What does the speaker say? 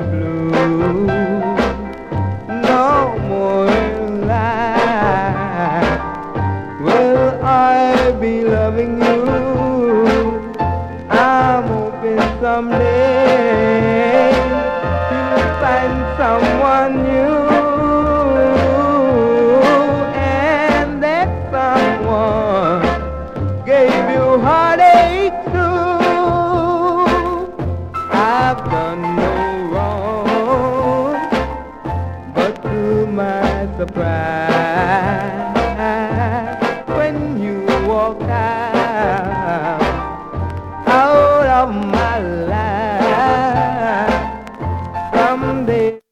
blue. No more in life will I be loving you. I'm hoping someday you'll find someone new, and that someone gave you heartache too. I've done no wrong, but to my surprise, when you walked out of my life, someday